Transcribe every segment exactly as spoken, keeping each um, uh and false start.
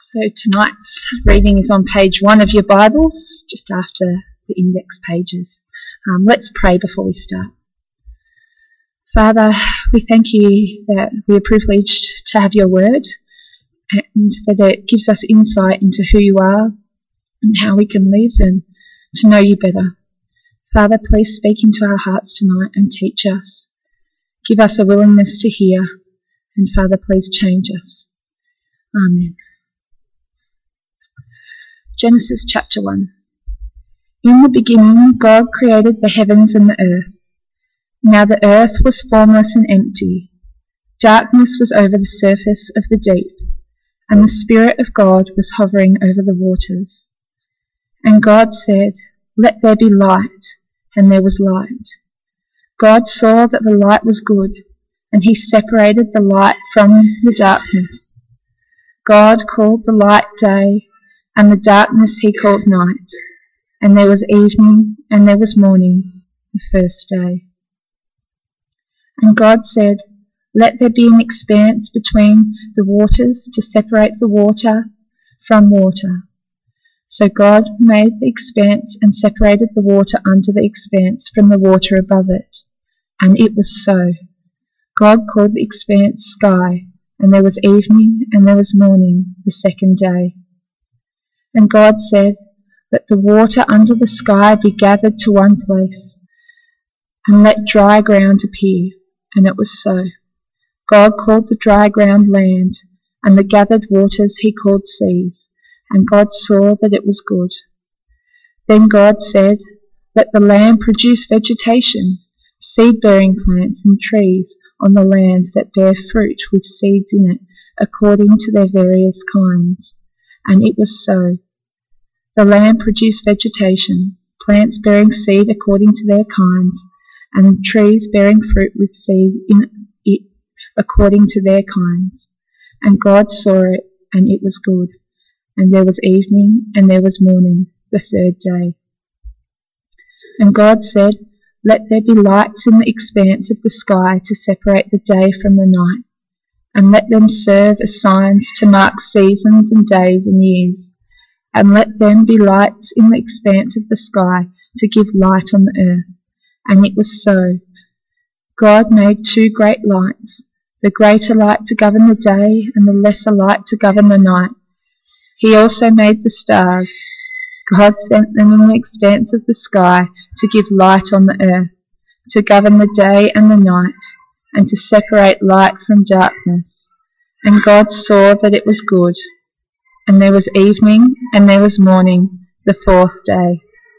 So tonight's reading is on page one of your Bibles, just after the index pages. Um, let's pray before we start. Father, we thank you that we are privileged to have your word and that it gives us insight into who you are and how we can live and to know you better. Father, please speak into our hearts tonight and teach us. Give us a willingness to hear, and Father, please change us. Amen. Genesis chapter one. In the beginning God created the heavens and the earth. Now the earth was formless and empty. Darkness was over the surface of the deep, and the Spirit of God was hovering over the waters. And God said, "Let there be light," and there was light. God saw that the light was good, and he separated the light from the darkness. God called the light day, and the darkness he called night. And there was evening, and there was morning, the first day. And God said, "Let there be an expanse between the waters to separate the water from water." So God made the expanse and separated the water under the expanse from the water above it. And it was so. God called the expanse sky, and there was evening, and there was morning, the second day. And God said, "Let the water under the sky be gathered to one place, and let dry ground appear." And it was so. God called the dry ground land, and the gathered waters he called seas. And God saw that it was good. Then God said, "Let the land produce vegetation, seed-bearing plants and trees on the land that bear fruit with seeds in it, according to their various kinds." And it was so. The land produced vegetation, plants bearing seed according to their kinds, and trees bearing fruit with seed in it according to their kinds. And God saw it, and it was good. And there was evening, and there was morning, the third day. And God said, "Let there be lights in the expanse of the sky to separate the day from the night, and let them serve as signs to mark seasons and days and years. And let them be lights in the expanse of the sky to give light on the earth." And it was so. God made two great lights, the greater light to govern the day and the lesser light to govern the night. He also made the stars. God sent them in the expanse of the sky to give light on the earth, to govern the day and the night, and to separate light from darkness. And God saw that it was good. And there was evening, and there was morning, the fourth day.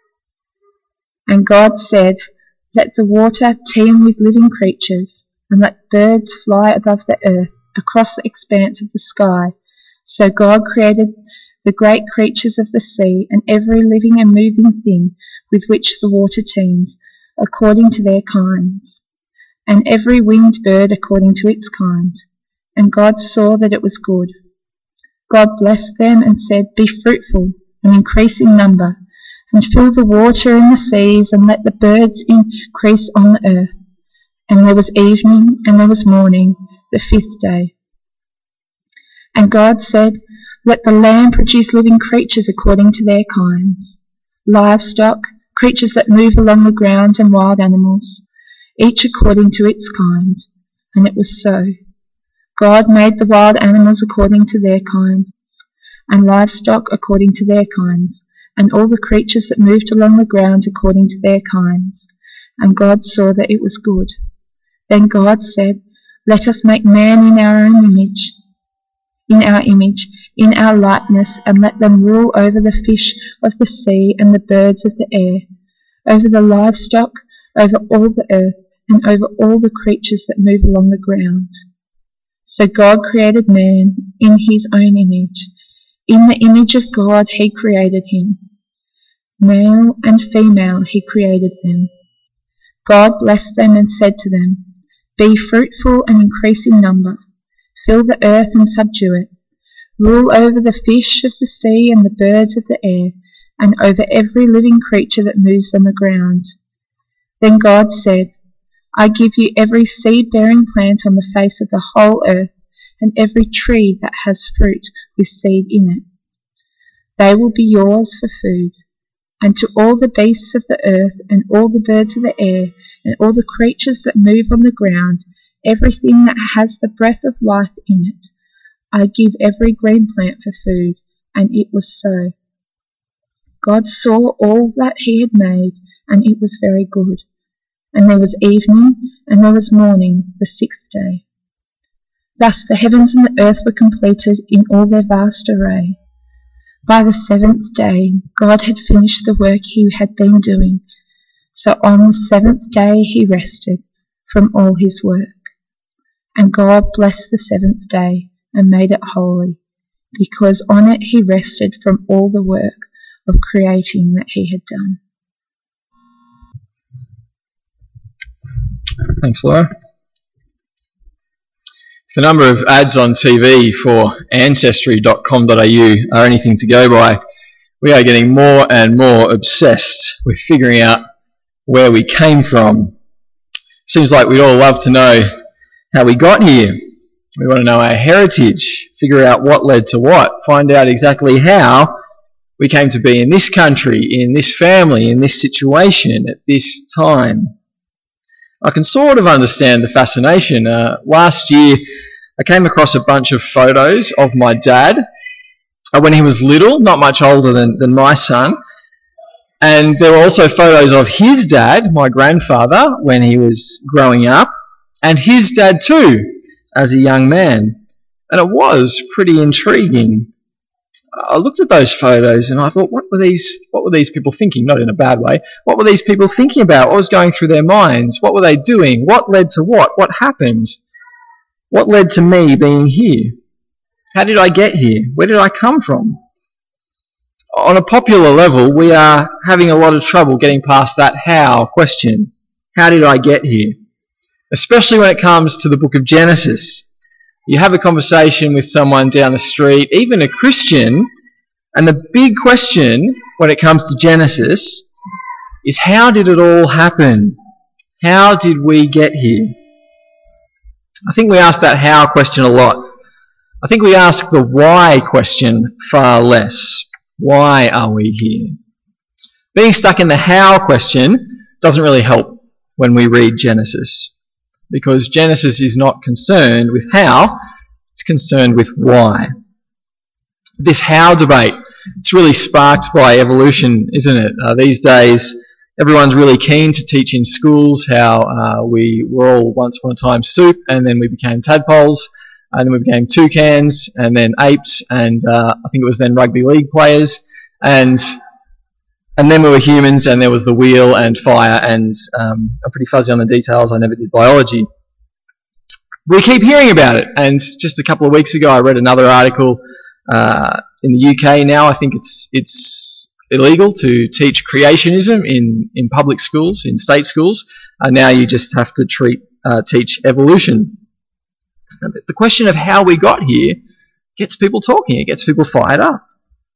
And God said, "Let the water teem with living creatures, and let birds fly above the earth, across the expanse of the sky." So God created the great creatures of the sea, and every living and moving thing with which the water teems, according to their kinds, and every winged bird according to its kind. And God saw that it was good. God blessed them and said, "Be fruitful and increase in number, and fill the water in the seas, and let the birds increase on the earth." And there was evening, and there was morning, the fifth day. And God said, "Let the land produce living creatures according to their kinds, livestock, creatures that move along the ground, and wild animals, each according to its kind." And it was so. God made the wild animals according to their kinds, and livestock according to their kinds, and all the creatures that moved along the ground according to their kinds. And God saw that it was good. Then God said, "Let us make man in our own image, in our image, in our likeness, and let them rule over the fish of the sea and the birds of the air, over the livestock, over all the earth, and over all the creatures that move along the ground." So God created man in his own image. In the image of God he created him. Male and female he created them. God blessed them and said to them, "Be fruitful and increase in number. Fill the earth and subdue it. Rule over the fish of the sea and the birds of the air, and over every living creature that moves on the ground." Then God said, "I give you every seed-bearing plant on the face of the whole earth, and every tree that has fruit with seed in it. They will be yours for food. And to all the beasts of the earth, and all the birds of the air, and all the creatures that move on the ground, everything that has the breath of life in it, I give every green plant for food. And it was so. God saw all that he had made, and it was very good. And there was evening, and there was morning, the sixth day. Thus the heavens and the earth were completed in all their vast array. By the seventh day God had finished the work he had been doing, so on the seventh day he rested from all his work. And God blessed the seventh day and made it holy, because on it he rested from all the work of creating that he had done. Thanks, Laura. If the number of ads on T V for ancestry dot com dot a u are anything to go by, we are getting more and more obsessed with figuring out where we came from. Seems like we'd all love to know how we got here. We want to know our heritage, figure out what led to what, find out exactly how we came to be in this country, in this family, in this situation, at this time. I can sort of understand the fascination. Uh, last year, I came across a bunch of photos of my dad uh, when he was little, not much older than, than my son. And there were also photos of his dad, my grandfather, when he was growing up, and his dad too, as a young man. And it was pretty intriguing. I looked at those photos and I thought, what were these what were these people thinking? Not in a bad way. What were these people thinking about? What was going through their minds? What were they doing? What led to what? What happened? What led to me being here? How did I get here? Where did I come from? On a popular level, we are having a lot of trouble getting past that how question. How did I get here? Especially when it comes to the book of Genesis. You have a conversation with someone down the street, even a Christian, and the big question when it comes to Genesis is, how did it all happen? How did we get here? I think we ask that how question a lot. I think we ask the why question far less. Why are we here? Being stuck in the how question doesn't really help when we read Genesis, because Genesis is not concerned with how, it's concerned with why. This how debate, it's really sparked by evolution, isn't it? Uh, these days, everyone's really keen to teach in schools how uh, we were all once upon a time soup, and then we became tadpoles, and then we became toucans, and then apes, and uh, I think it was then rugby league players, and And then we were humans, and there was the wheel and fire, and um, I'm pretty fuzzy on the details. I never did biology. We keep hearing about it, and just a couple of weeks ago I read another article uh, in the U K now. I think it's it's illegal to teach creationism in, in public schools, in state schools. Uh, now you just have to treat uh, teach evolution. The question of how we got here gets people talking. It gets people fired up.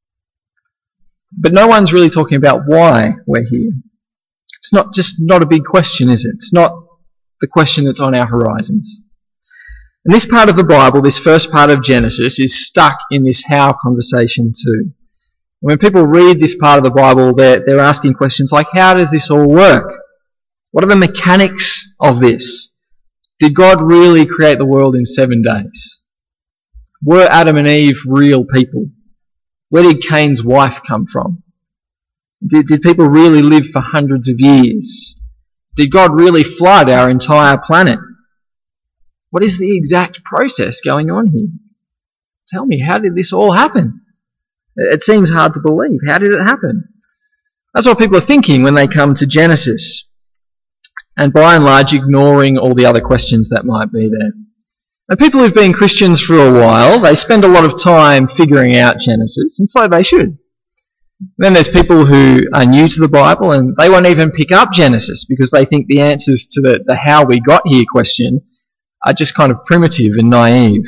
But no one's really talking about why we're here. It's not just not a big question, is it? It's not the question that's on our horizons. And this part of the Bible, this first part of Genesis, is stuck in this how conversation too. When people read this part of the Bible, they're, they're asking questions like, how does this all work? What are the mechanics of this? Did God really create the world in seven days? Were Adam and Eve real people? Where did Cain's wife come from? Did, did people really live for hundreds of years? Did God really flood our entire planet? What is the exact process going on here? Tell me, how did this all happen? It seems hard to believe. How did it happen? That's what people are thinking when they come to Genesis, and by and large ignoring all the other questions that might be there. And people who've been Christians for a while, they spend a lot of time figuring out Genesis, and so they should. Then there's people who are new to the Bible, and they won't even pick up Genesis because they think the answers to the, the how we got here question are just kind of primitive and naive.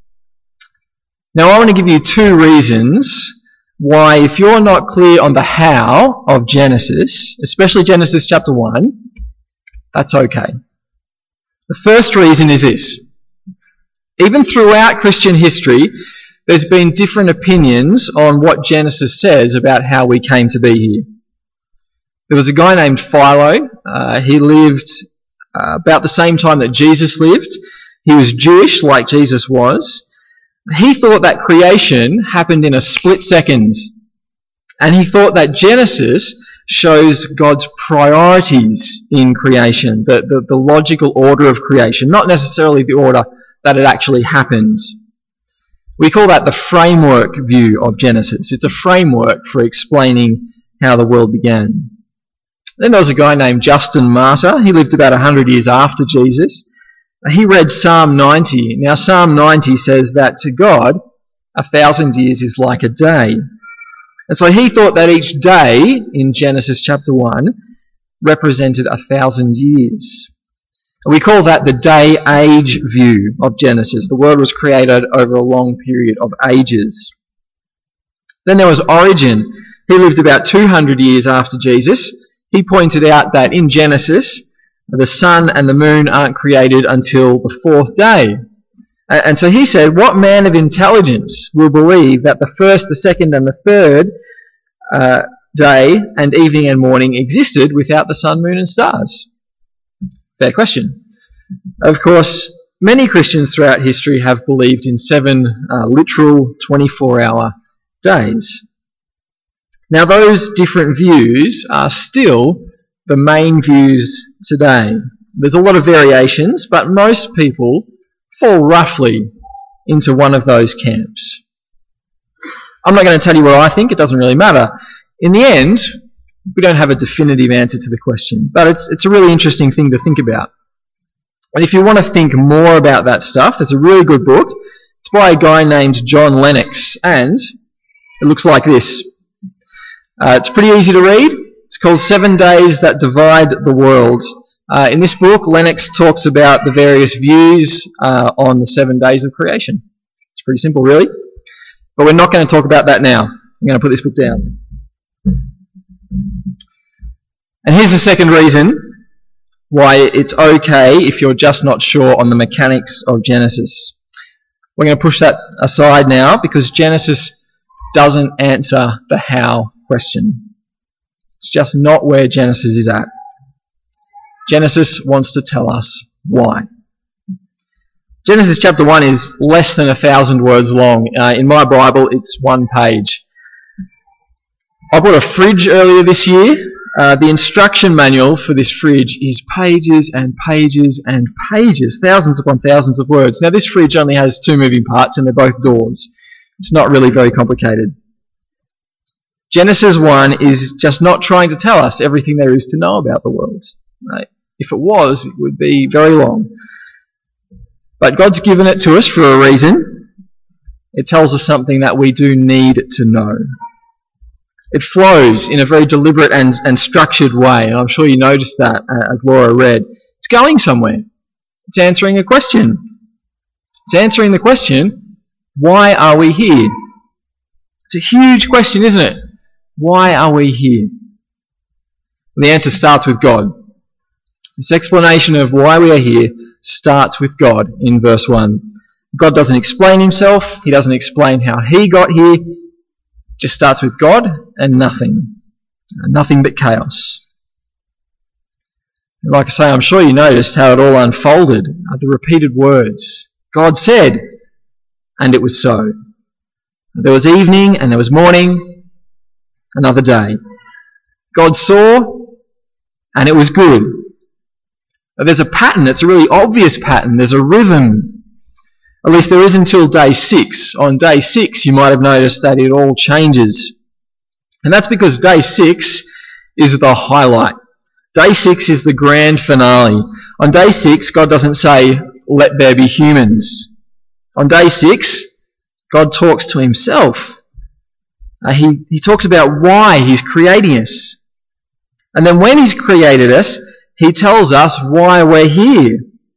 Now I want to give you two reasons why, if you're not clear on the how of Genesis, especially Genesis chapter one, that's okay. The first reason is this. Even throughout Christian history, there's been different opinions on what Genesis says about how we came to be here. There was a guy named Philo. Uh, he lived uh, about the same time that Jesus lived. He was Jewish, like Jesus was. He thought that creation happened in a split second. And he thought that Genesis shows God's priorities in creation, the, the, the logical order of creation, not necessarily the order that it actually happened. We call that the framework view of Genesis. It's a framework for explaining how the world began. Then there was a guy named Justin Martyr. He lived about one hundred years after Jesus. He read Psalm ninety. Now Psalm ninety says that to God, a thousand years is like a day. And so he thought that each day in Genesis chapter one represented a thousand years. We call that the day-age view of Genesis. The world was created over a long period of ages. Then there was Origen. He lived about two hundred years after Jesus. He pointed out that in Genesis, the sun and the moon aren't created until the fourth day. And so he said, what man of intelligence will believe that the first, the second, and the third uh, day and evening and morning existed without the sun, moon, and stars? Fair question. Of course, many Christians throughout history have believed in seven uh, literal twenty-four hour days. Now, those different views are still the main views today. There's a lot of variations, but most people fall roughly into one of those camps. I'm not going to tell you what I think. It doesn't really matter. In the end, we don't have a definitive answer to the question, but it's it's a really interesting thing to think about. And if you want to think more about that stuff, there's a really good book. It's by a guy named John Lennox, and it looks like this. Uh, it's pretty easy to read. It's called Seven Days That Divide the World. Uh, in this book, Lennox talks about the various views uh, on the seven days of creation. It's pretty simple, really. But we're not going to talk about that now. I'm going to put this book down. And here's the second reason why it's okay if you're just not sure on the mechanics of Genesis. We're going to push that aside now because Genesis doesn't answer the how question. It's just not where Genesis is at. Genesis wants to tell us why. Genesis chapter one is less than a thousand words long. Uh, in my Bible, it's one page. I bought a fridge earlier this year. Uh, the instruction manual for this fridge is pages and pages and pages, thousands upon thousands of words. Now, this fridge only has two moving parts, and they're both doors. It's not really very complicated. Genesis one is just not trying to tell us everything there is to know about the world. Right? If it was, it would be very long. But God's given it to us for a reason. It tells us something that we do need to know. It flows in a very deliberate and, and structured way, and I'm sure you noticed that uh, as Laura read. It's going somewhere. It's answering a question. It's answering the question, why are we here? It's a huge question, isn't it? Why are we here? Well, the answer starts with God. This explanation of why we are here starts with God in verse one. God doesn't explain himself. He doesn't explain how he got here. It just starts with God and nothing. Nothing but chaos. And like I say, I'm sure you noticed how it all unfolded. The repeated words. God said, and it was so. There was evening and there was morning. Another day. God saw, and it was good. There's a pattern. It's a really obvious pattern. There's a rhythm. At least there is until day six. On day six, you might have noticed that it all changes. And that's because day six is the highlight. Day six is the grand finale. On day six, God doesn't say, let there be humans. On day six, God talks to himself. Uh, he, he talks about why he's creating us. And then when he's created us, he tells us why we're here.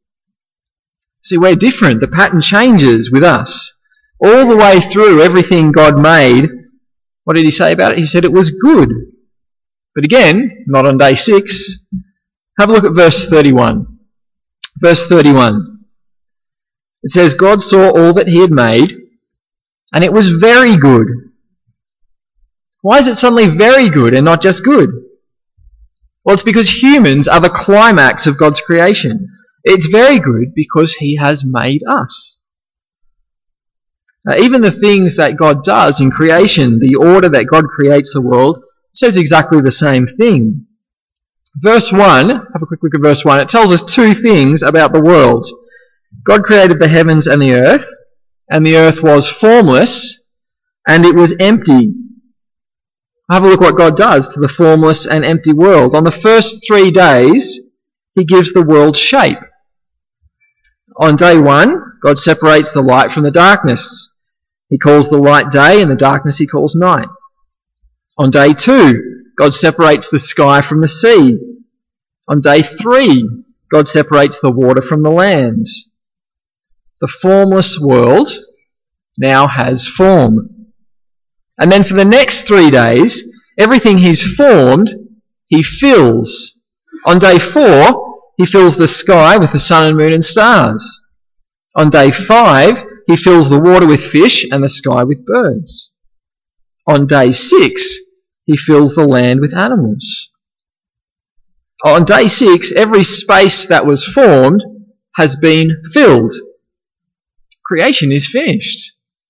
See, we're different. The pattern changes with us. All the way through everything God made, what did he say about it? He said it was good. But again, not on day six. Have a look at verse thirty-one. Verse thirty-one. It says, God saw all that he had made, and it was very good. Why is it suddenly very good and not just good? Well, it's because humans are the climax of God's creation. It's very good because he has made us. Now, even the things that God does in creation, the order that God creates the world, says exactly the same thing. Verse one, have a quick look at verse one. It tells us two things about the world. God created the heavens and the earth, and the earth was formless, and it was empty. Have a look what God does to the formless and empty world. On the first three days, he gives the world shape. On day one, God separates the light from the darkness. He calls the light day, and the darkness he calls night. On day two, God separates the sky from the sea. On day three, God separates the water from the land. The formless world now has form. And then for the next three days, everything he's formed, he fills. On day four, he fills the sky with the sun and moon and stars. On day five, he fills the water with fish and the sky with birds. On day six, he fills the land with animals. On day six, every space that was formed has been filled. Creation is finished.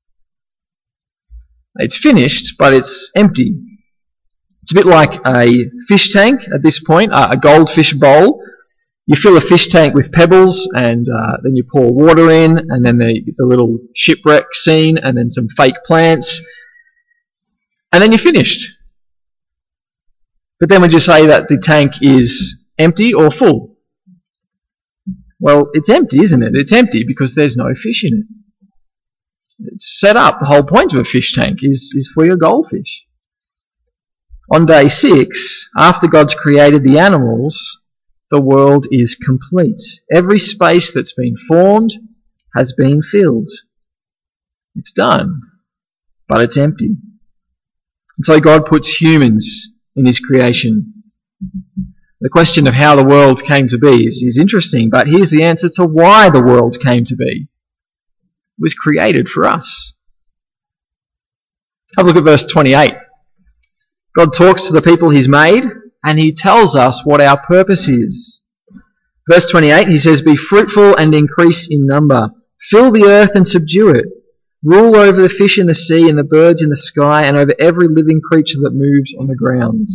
It's finished, but it's empty. It's a bit like a fish tank at this point, a goldfish bowl. You fill a fish tank with pebbles, and uh, then you pour water in, and then the, the little shipwreck scene, and then some fake plants, and then you're finished. But then would you say that the tank is empty or full? Well, it's empty, isn't it? It's empty because there's no fish in it. It's set up. The whole point of a fish tank is, is for your goldfish. On day six, after God's created the animals, the world is complete. Every space that's been formed has been filled. It's done, but it's empty. And so God puts humans in his creation. The question of how the world came to be is, is interesting, but here's the answer to why the world came to be. It was created for us. Have a look at verse twenty-eight. God talks to the people he's made, and he tells us what our purpose is. Verse twenty-eight, he says, "Be fruitful and increase in number. Fill the earth and subdue it. Rule over the fish in the sea and the birds in the sky and over every living creature that moves on the ground."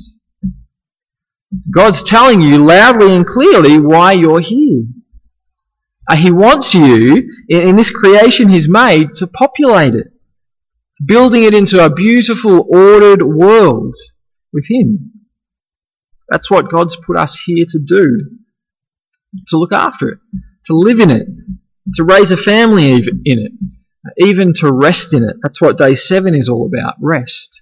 God's telling you loudly and clearly why you're here. He wants you, in this creation he's made, to populate it, building it into a beautiful, ordered world with him. That's what God's put us here to do, to look after it, to live in it, to raise a family in it, even to rest in it. That's what day seven is all about, rest.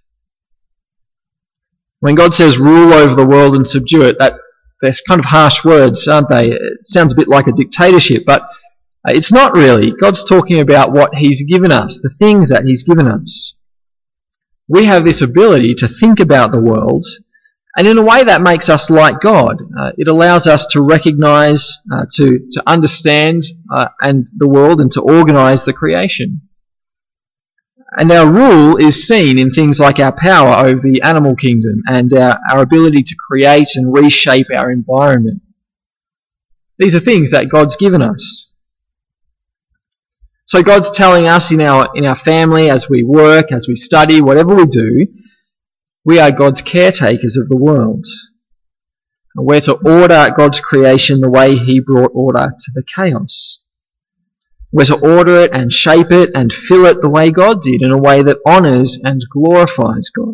When God says rule over the world and subdue it, that they're kind of harsh words, aren't they? It sounds a bit like a dictatorship, but it's not really. God's talking about what he's given us, the things that he's given us. We have this ability to think about the world, and in a way that makes us like God. Uh, it allows us to recognize, uh, to, to understand uh, and the world and to organize the creation. And our rule is seen in things like our power over the animal kingdom and our, our ability to create and reshape our environment. These are things that God's given us. So God's telling us in our, in our family, as we work, as we study, whatever we do, we are God's caretakers of the world. And we're to order God's creation the way he brought order to the chaos. We're to order it and shape it and fill it the way God did, in a way that honours and glorifies God.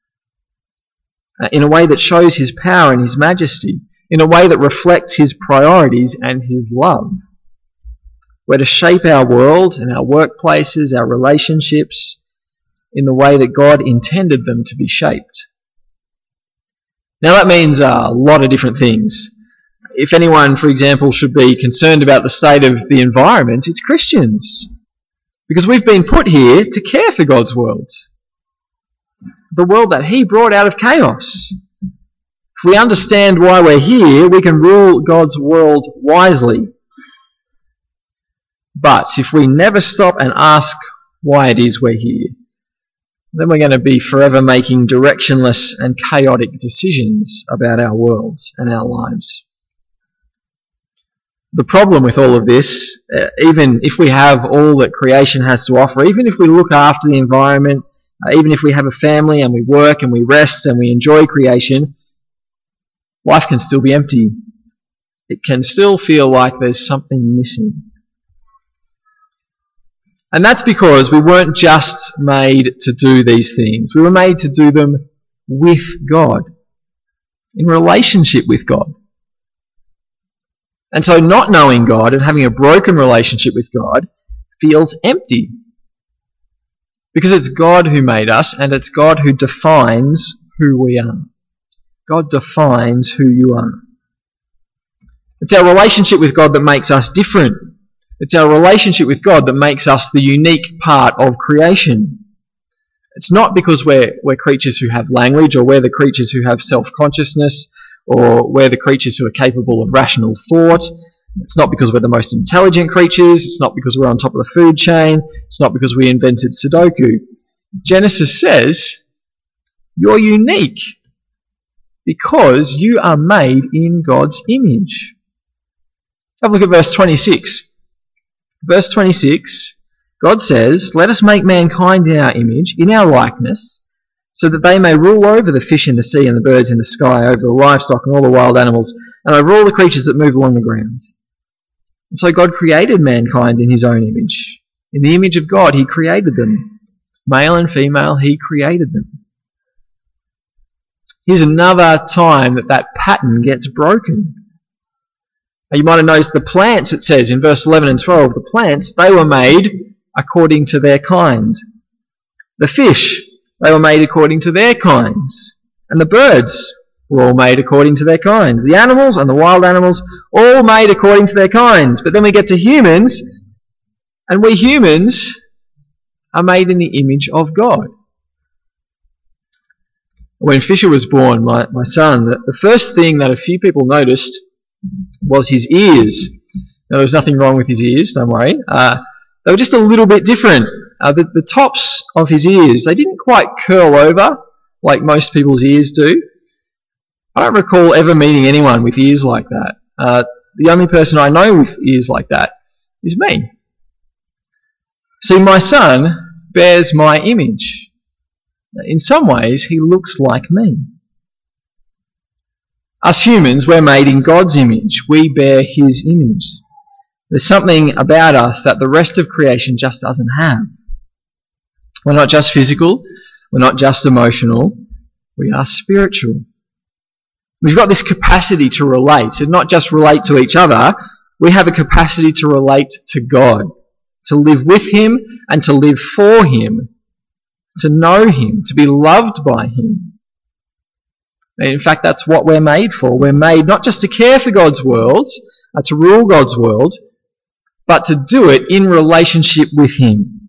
In a way that shows his power and his majesty. In a way that reflects his priorities and his love. We're to shape our world and our workplaces, our relationships, in the way that God intended them to be shaped. Now that means a lot of different things. If anyone, for example, should be concerned about the state of the environment, it's Christians. Because we've been put here to care for God's world. The world that he brought out of chaos. If we understand why we're here, we can rule God's world wisely. But if we never stop and ask why it is we're here, then we're going to be forever making directionless and chaotic decisions about our world and our lives. The problem with all of this, uh, even if we have all that creation has to offer, even if we look after the environment, uh, even if we have a family and we work and we rest and we enjoy creation, life can still be empty. It can still feel like there's something missing. And that's because we weren't just made to do these things. We were made to do them with God, in relationship with God. And so not knowing God and having a broken relationship with God feels empty. Because it's God who made us, and it's God who defines who we are. God defines who you are. It's our relationship with God that makes us different. It's our relationship with God that makes us the unique part of creation. It's not because we're, we're creatures who have language, or we're the creatures who have self-consciousness, or we're the creatures who are capable of rational thought. It's not because we're the most intelligent creatures. It's not because we're on top of the food chain. It's not because we invented Sudoku. Genesis says, you're unique because you are made in God's image. Have a look at verse twenty-six. Verse twenty-six, God says, let us make mankind in our image, in our likeness, so that they may rule over the fish in the sea and the birds in the sky, over the livestock and all the wild animals, and over all the creatures that move along the ground. And so God created mankind in his own image. In the image of God, he created them. Male and female, he created them. Here's another time that that pattern gets broken. You might have noticed the plants, it says in verse eleven and twelve, the plants, they were made according to their kind. The fish, they were made according to their kinds. And the birds were all made according to their kinds. The animals and the wild animals, all made according to their kinds. But then we get to humans, and we humans are made in the image of God. When Fisher was born, my, my son, the, the first thing that a few people noticed was his ears. Now, there was nothing wrong with his ears, don't worry. Uh, they were just a little bit different. Uh, the, the tops of his ears, they didn't quite curl over like most people's ears do. I don't recall ever meeting anyone with ears like that. Uh, the only person I know with ears like that is me. See, my son bears my image. In some ways, he looks like me. Us humans, we're made in God's image. We bear his image. There's something about us that the rest of creation just doesn't have. We're not just physical. We're not just emotional. We are spiritual. We've got this capacity to relate, and not just relate to each other. We have a capacity to relate to God, to live with him and to live for him, to know him, to be loved by him. In fact, that's what we're made for. We're made not just to care for God's world, uh, to rule God's world, but to do it in relationship with him.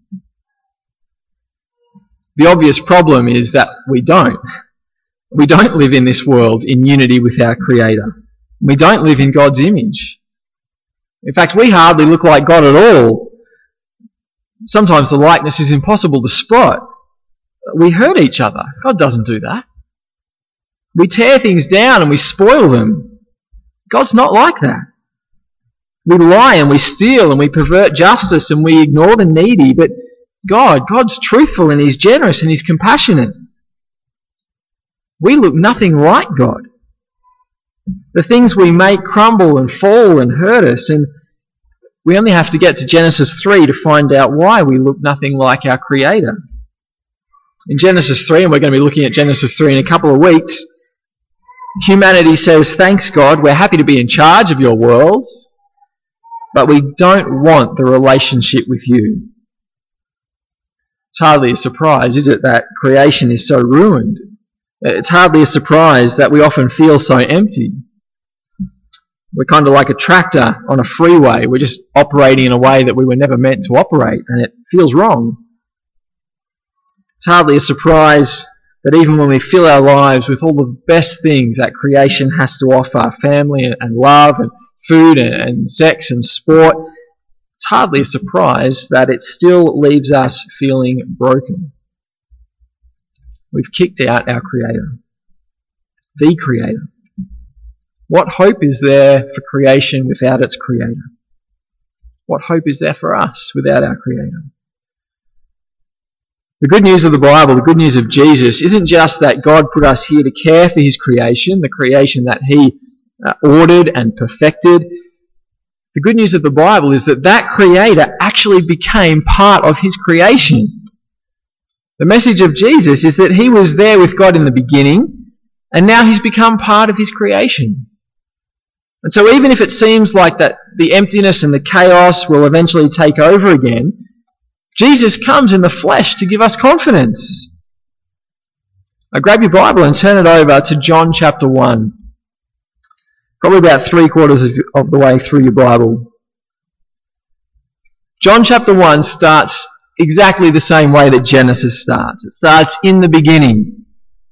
The obvious problem is that we don't. We don't live in this world in unity with our Creator. We don't live in God's image. In fact, we hardly look like God at all. Sometimes the likeness is impossible to spot. We hurt each other. God doesn't do that. We tear things down and we spoil them. God's not like that. We lie and we steal and we pervert justice and we ignore the needy. But God, God's truthful and he's generous and he's compassionate. We look nothing like God. The things we make crumble and fall and hurt us, and we only have to get to Genesis three to find out why we look nothing like our Creator. In Genesis three, and we're going to be looking at Genesis three in a couple of weeks, humanity says, thanks God, we're happy to be in charge of your world, but we don't want the relationship with you. It's hardly a surprise, is it, that creation is so ruined? It's hardly a surprise that we often feel so empty. We're kind of like a tractor on a freeway. We're just operating in a way that we were never meant to operate, and it feels wrong. It's hardly a surprise that even when we fill our lives with all the best things that creation has to offer, family and love and food and, and sex and sport, it's it's hardly a surprise that it still leaves us feeling broken. We've kicked out our Creator, the Creator. What hope is there for creation without its Creator? What hope is there for us without our Creator? The good news of the Bible, the good news of Jesus, isn't just that God put us here to care for his creation, the creation that he uh, ordered and perfected. The good news of the Bible is that that Creator actually became part of his creation. The message of Jesus is that he was there with God in the beginning, and now he's become part of his creation. And so even if it seems like that the emptiness and the chaos will eventually take over again, Jesus comes in the flesh to give us confidence. Now grab your Bible and turn it over to John chapter one. Probably about three quarters of, of the way through your Bible. John chapter one starts exactly the same way that Genesis starts. It starts in the beginning.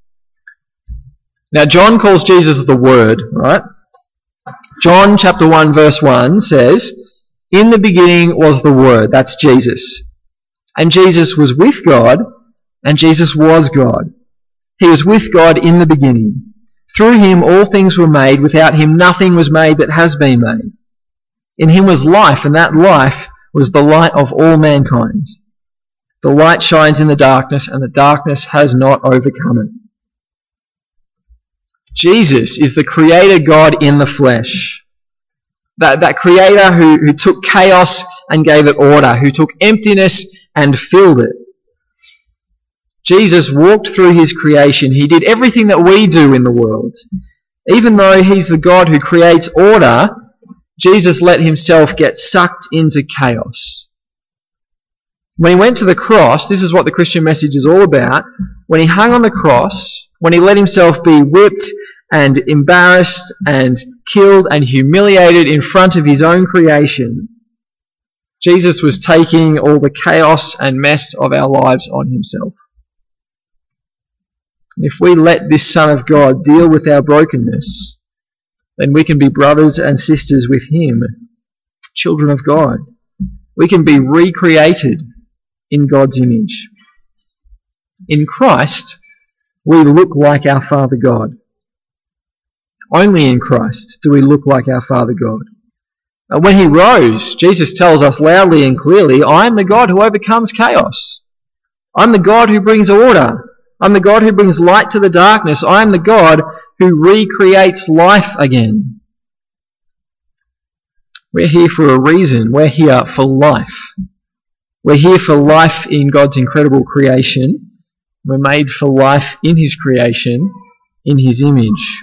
Now John calls Jesus the Word, right? John chapter one verse one says, "In the beginning was the Word," that's Jesus. "And Jesus was with God, and Jesus was God. He was with God in the beginning. Through him all things were made. Without him nothing was made that has been made. In him was life, and that life was the light of all mankind. The light shines in the darkness, and the darkness has not overcome it." Jesus is the Creator God in the flesh. That, that Creator who, who took chaos and gave it order, who took emptiness and filled it. Jesus walked through his creation. He did everything that we do in the world. Even though he's the God who creates order, Jesus let himself get sucked into chaos. When he went to the cross, this is what the Christian message is all about. When he hung on the cross, when he let himself be whipped and embarrassed and killed and humiliated in front of his own creation, Jesus was taking all the chaos and mess of our lives on himself. And if we let this Son of God deal with our brokenness, then we can be brothers and sisters with him, children of God. We can be recreated in God's image. In Christ, we look like our Father God. Only in Christ do we look like our Father God. And when he rose, Jesus tells us loudly and clearly, "I am the God who overcomes chaos. I'm the God who brings order. I'm the God who brings light to the darkness. I am the God who recreates life again." We're here for a reason. We're here for life. We're here for life in God's incredible creation. We're made for life in his creation, in his image.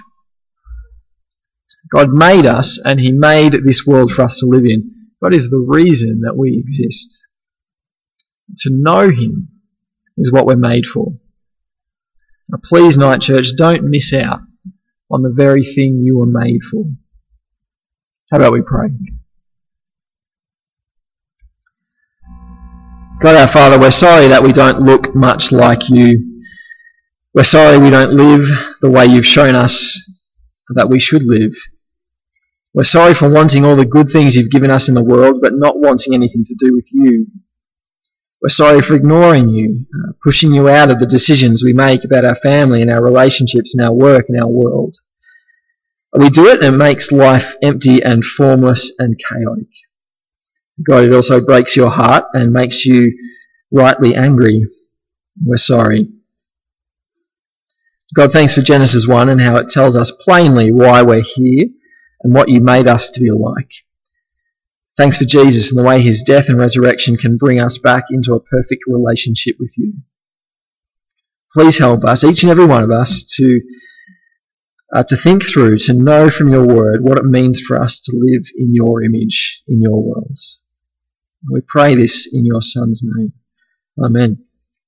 God made us, and he made this world for us to live in. God is the reason that we exist. To know him is what we're made for. Now please, Night Church, don't miss out on the very thing you were made for. How about we pray? God our Father, we're sorry that we don't look much like you. We're sorry we don't live the way you've shown us that we should live. We're sorry for wanting all the good things you've given us in the world, but not wanting anything to do with you. We're sorry for ignoring you, uh, pushing you out of the decisions we make about our family and our relationships and our work and our world. We do it and it makes life empty and formless and chaotic. God, it also breaks your heart and makes you rightly angry. We're sorry. God, thanks for Genesis one and how it tells us plainly why we're here and what you made us to be like. Thanks for Jesus and the way his death and resurrection can bring us back into a perfect relationship with you. Please help us, each and every one of us, to uh, to think through, to know from your word what it means for us to live in your image, in your world. We pray this in your Son's name. Amen.